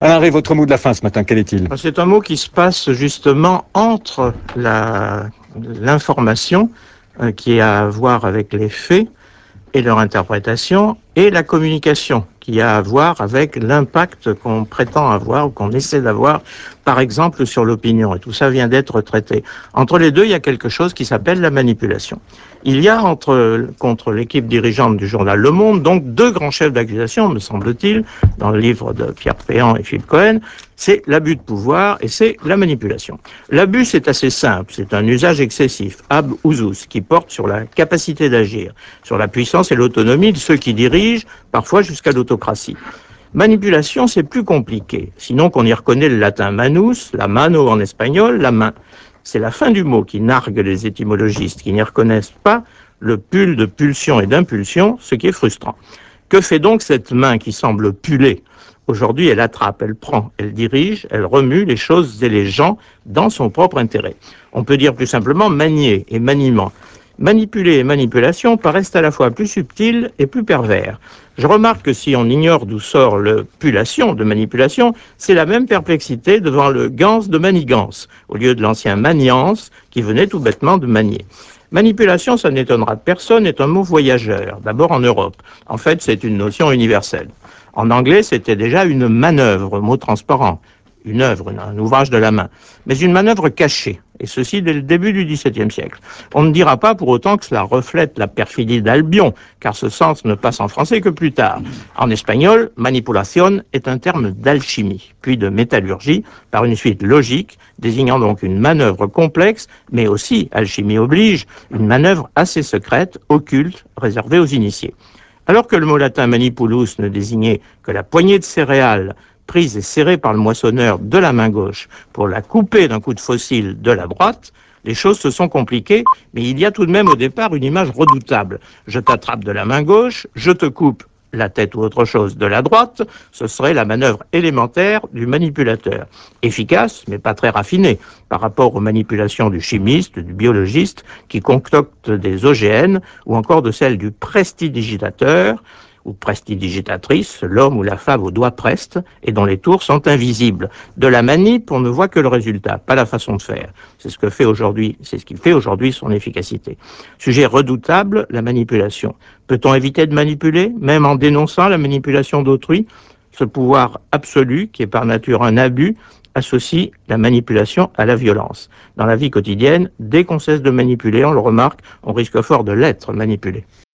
Alain Rey, votre mot de la fin ce matin, quel est-il? C'est un mot qui se passe justement entre l'information qui a à voir avec les faits et leur interprétation et la communication qui a à voir avec l'impact qu'on prétend avoir ou qu'on essaie d'avoir, par exemple, sur l'opinion. Et tout ça vient d'être traité. Entre les deux, il y a quelque chose qui s'appelle la manipulation. Il y a contre l'équipe dirigeante du journal Le Monde, donc deux grands chefs d'accusation, me semble-t-il, dans le livre de Pierre Péan et Philippe Cohen, c'est l'abus de pouvoir et c'est la manipulation. L'abus, c'est assez simple, c'est un usage excessif, ab usus, qui porte sur la capacité d'agir, sur la puissance et l'autonomie de ceux qui dirigent, parfois jusqu'à l'autocratie. Manipulation, c'est plus compliqué, sinon qu'on y reconnaît le latin manus, la mano en espagnol, la main. C'est la fin du mot qui nargue les étymologistes, qui n'y reconnaissent pas le pull de pulsion et d'impulsion, ce qui est frustrant. Que fait donc cette main qui semble puller? Aujourd'hui, elle attrape, elle prend, elle dirige, elle remue les choses et les gens dans son propre intérêt. On peut dire plus simplement manier et maniement. Manipuler et manipulation paraissent à la fois plus subtils et plus pervers. Je remarque que si on ignore d'où sort le pullation de manipulation, c'est la même perplexité devant le gans de manigance, au lieu de l'ancien maniance qui venait tout bêtement de manier. Manipulation, ça n'étonnera personne, est un mot voyageur, d'abord en Europe. En fait, c'est une notion universelle. En anglais, c'était déjà une manœuvre, mot transparent, une œuvre, un ouvrage de la main, mais une manœuvre cachée, et ceci dès le début du XVIIe siècle. On ne dira pas pour autant que cela reflète la perfidie d'Albion, car ce sens ne passe en français que plus tard. En espagnol, manipulation est un terme d'alchimie, puis de métallurgie, par une suite logique, désignant donc une manœuvre complexe, mais aussi, alchimie oblige, une manœuvre assez secrète, occulte, réservée aux initiés. Alors que le mot latin manipulus ne désignait que la poignée de céréales prise et serrée par le moissonneur de la main gauche pour la couper d'un coup de fossile de la droite, les choses se sont compliquées, mais il y a tout de même au départ une image redoutable. Je t'attrape de la main gauche, je te coupe la tête ou autre chose de la droite, ce serait la manœuvre élémentaire du manipulateur. Efficace, mais pas très raffinée, par rapport aux manipulations du chimiste, du biologiste, qui concocte des OGN, ou encore de celles du prestidigitateur, ou prestidigitatrice, l'homme ou la femme au doigt preste, et dont les tours sont invisibles. De la manip, on ne voit que le résultat, pas la façon de faire. C'est ce qui fait aujourd'hui son efficacité. Sujet redoutable, la manipulation. Peut-on éviter de manipuler, même en dénonçant la manipulation d'autrui? Ce pouvoir absolu, qui est par nature un abus, associe la manipulation à la violence. Dans la vie quotidienne, dès qu'on cesse de manipuler, on le remarque, on risque fort de l'être manipulé.